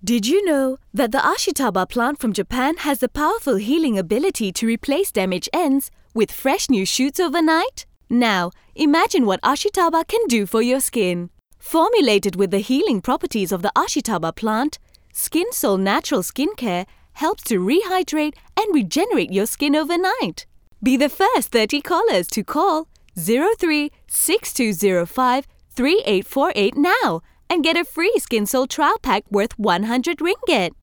Did you know that the Ashitaba plant from Japan has the powerful healing ability to replace damaged ends with fresh new shoots overnight? Now, imagine what Ashitaba can do for your skin. Formulated with the healing properties of the Ashitaba plant, SkinSoul Natural Skincare helps to rehydrate and regenerate your skin overnight. Be the first 30 callers to call 03-6205-3848 now and get a free SkinSoul trial pack worth 100 ringgit.